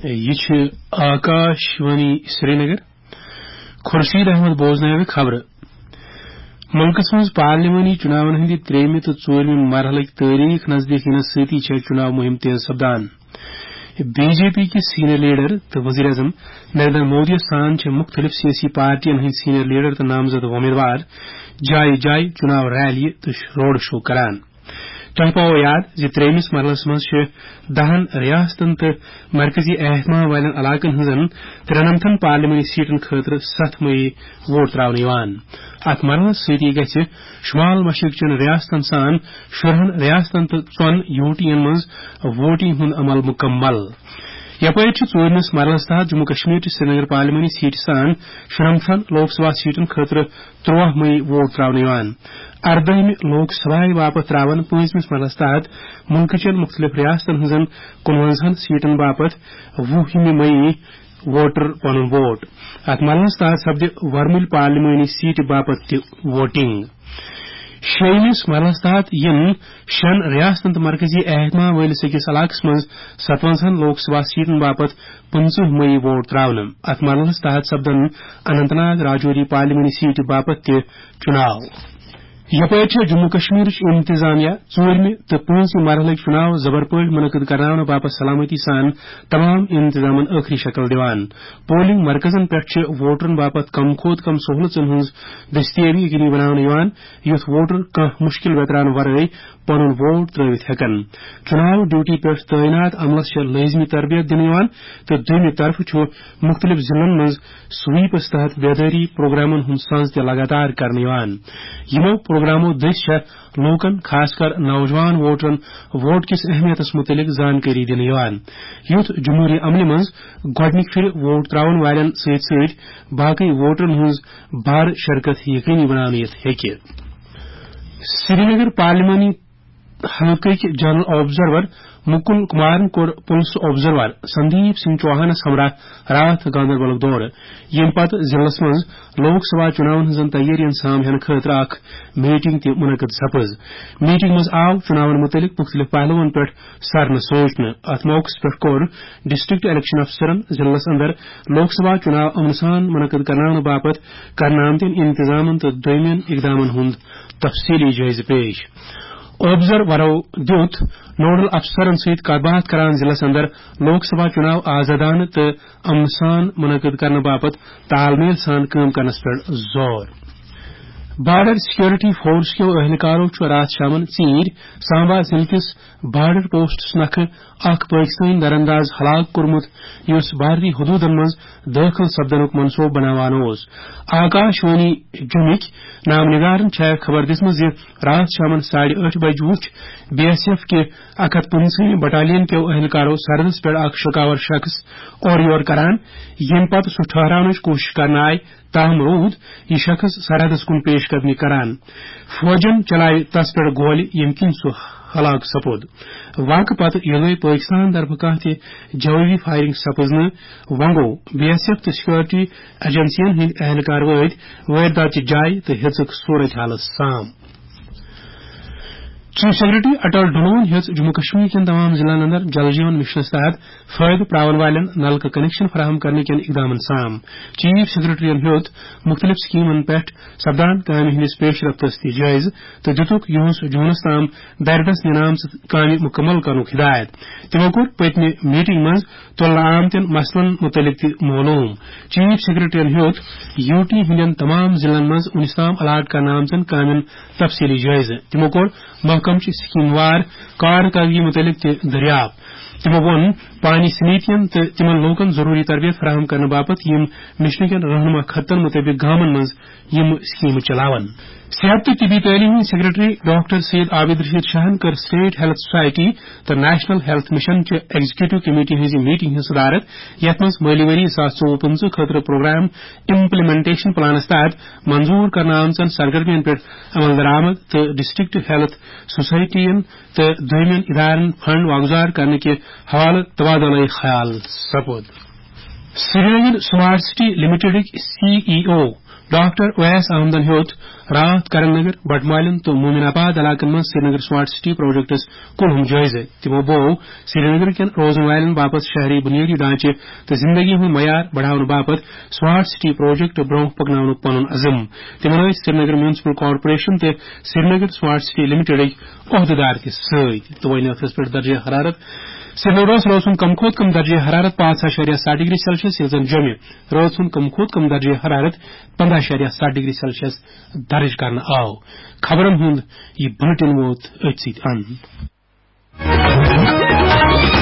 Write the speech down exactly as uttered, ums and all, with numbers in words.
ये आकाशवाणी श्रीनगर खुर्शीद अहमद बोजन खबर मुल्कस मज पार्लिमानी चुनावन हंद त्रेम तो चोरम मरहल तारीख नजदीक इन सती चुनाव मुहिम तेज सपदान बीजेपी के सीनियर लीडर तो वजीर अजम नरेंद्र मोदी सान मुख्तलिफ सियासी पार्टियन हंद सीनियर लीडर तो नामजद उम्मीदवार जाय जाय चुनाव रैली तो रोड शो करान तह पाओ याद ज त्रेमिस मरलस मज दहन रियासतन तो मरकजी एहतमाम वाले इलाकन हजन त्रेनमथन पार्लिमानी सीटन खतर सत मई वोट त्रावन अत मरलस सती गि शुमाल मशरक चन रियासतन सान शुरहन रियासतन तो चौन यूटियन मज वोटिंग हुंद अमल मुकम्मल यपर चोरमस मरलस तहत जम्मू कश्मीर श्रीनगर पार्लिमानी सीट सान शुरमथन लोकसभा सीटन खतर त्रुह मई वोट त्रावन अर्दहम लोकसभा बापत त्रावन पांचमिस मरलस तहत मुल्कचन मुख्तलिफ रियासतन हजन कुनवंजहन सीटन बापत वुहम मई वोटर पन वोट अत मरलस तहत सपद वर्मुल पार्लिमानी सीट बापत वोटिंग शेमिस मरलस तहत इन शन रियासतन तो मरकजी एहतमाम वलिस अकिस इलाकस मज सतवंजहन लोकसभा सीटन बापत पंचह मई वोट त्रावन अत मरलस तहत सपदन अनंतनाग राजौरी पार्लिमानी सीट बापत चुनाव यपर जम्मू कश्मीर इंतजामिया चोरम तो पांचम मरहल चुनाव जबर पे मुनद कराने बापत सलामती सान तमाम इंतजाम आखिरी शक्ल दिवान पोलिंग मरकजन पे वोटरन बापत कम खोत कम सहूलतन हज दस्तियाबी यकीनी बनान युथ वोटर कह मुश्किल वेतरान वरै पन वोट त्रवित हेकन चुनाव ड्यूटी पे तैनात अमलस लाजमी तरबियत दिन तो दोनों तरफ मुख्तलिफ जिलन मज स्वीपस तहत बेदारी प्रोग्रामन हूं सांस लगातार करने यमो प्रोग्रामों दस लोकन खासकर नौजवान वोटरन वोट किस अहमियतस मुतलिक जानकारी दिन युथ जमहूरी अमल मज गोडनिक फिर वोट त्रावन वालन सत सत बाकी वोटरन हज बार शरकत यकीनी बनाने हेकि श्रीनगर पार्लिमानी हल्क जनरल ऑब्जर्वर मुकुल कुमार कोर पुलिस ऑब्जर्वर संदीप सिंह चौहानस हमरा रात गांदरबल दौर यम पत जिलस मज लोकसभा चुनाव हजन तैयारियन साम हेन खतर अख मीटिंग त मुनकद सपज मीटिंग मज आव चुनावन मुतलिक मुख्तलिफ पहलुओं पे सरन सोचन अत मौकस पे कोर डिस्ट्रिक्ट इलेक्शन अफसरन जिलस अंदर लोकसभा चुनाव अमन सान मुनकद करने बापत करना आमतिन इंतजामन तो दोमिन इकदामन हुंद तफसीली जायज पेश ऑब्जर्वरों द्युत नोडल अफसरन सहित कबात करान जिलस अंदर लोकसभा चुनाव आजादान तो अमन सान मुनकद करने बापत तालमेल सान काम करनस पे जोर बॉर्डर सिक्योरिटी फोर्स के अहलकारों रात शामन चीर सांबा जिले किस बॉर्डर पोस्ट नख अख पाकिस्तानी दरअंदाज हलाक कोर्मुत युस भारतीय हदूदन मज दाखिल सपदनुक मनसूब बनावान आकाशवाणी जुमिक नामनिगारन खबर दिसम रात शामन साढ़े आठ बज वुच बीएसएफ के अकत पंचमी बटालियन के अहलकारों सरहदस पे अख शकावर शख्स और योर करान यम पत सह ठहरान कोशिश करना आय ताहम रूद यह शख्स सरहदस कुन पेशकदमी करान फौजन चलाय तस पे गोल यम किन सह हलाक सपोद वाक पत ये पाकिस्तान तरफ कह जवाबी फायरिंग सपजन वंगो बीएसएफ तो सिक्योरिटी एजेंसियन हंद अहलकार वत वारदात जाय तो हेचक सूरत हाल साम चीफ सेक्रेटरी अटल डुलोन हेच जम्मू कश्मीर के तमाम जिलों अंदर जल जीवन मिशन तहत फायद प्रावन वालन नल का कनेक्शन फराहम करने के इकदाम साम चीफ सेक्रेटरी हेत मुख्तलिफ स्कीमन पे सपदान काम हंदिस पेश रफ्तस जायज तो दितुक यहस जूनस ताम दरदस निनाम काम मुकम्मल करनुक हिदायत तमो कोर पत्मे मीटिंग मज तुलना आमतन मसलन मुतलिक मालूम चीफ सेक्रेटरी हेत यूटी हंदन तमाम जिलन मज उनिस ताम अलाट करना आमतन काम तफसीली जायज तमो कोर महकम स्कीमवार कारकर्दगी मुतलिक दरियाब तमो वोन पानी समितियन तो तिमन लोकन जरूरी तरबियत फराहम करने बापत यम मिशन के रहनुमा खतन मुताबिक गामन मज यम स्कीम चलावन सेहत तो तिबी तलीम सेक्रेटरी डॉक्टर सैयद आबिद रशीद शाहन कर स्टेट हेल्थ सोसाइटी तो नेशनल हेल्थ मिशन के एग्जीक्यूटिव कमेटी हज मीटिंग हज सदारत यथ मज माली वरी चौव पंचह खतर प्रोग्राम इम्प्लीमेंटेशन प्लानस तहत मंजूर करना आमचन सरगर्मियन पे अमल दरामद तो डिस्ट्रिक्ट हेल्थ सोसाइटियन तो दोमिन इदारन फंड वागुजार करने के हवाले तबादला ख्याल सपोद Srinagar smart city limited CEO doctor Owais احمدن ہیوت رات کرن نگر بٹمالین تو مومن آباد علاقن من Srinagar smart city projects کُلہم جٲیزٕ تمو بوو سری نگر کٮ۪ن روزن والٮ۪ن باپت شہری بنیادی ڈھانچہ تو زندگی ہُند معیار بڑھاونہٕ باپت سمارٹ سٹی پروجیکٹ برونٛہہ پکناونُک پنُن عزم تمن ٲسۍ سری نگر میونسپل کارپوریشن تہ سری نگر سمارٹ سٹی لمٹڈٕکۍ عہدٕدار تہِ سۭتۍ تو وۄنۍ ٲخرس پٮ۪ٹھ درجہ حرارت سری نگرس روز ہُند کم کھوت کم درجہ حرارت پانچ اشاریہ ساٹھ ڈگری سیلسیس ییٚلہِ زن جوٚمہِ روز ہُند کم کھوت کم درجہ حرارت پندہ اشاریہ ساٹھ ڈگری سیلسیس درج کرنہٕ آو خبرن ہُند یہ بلٹن ووت أتھۍ سۭتۍ اند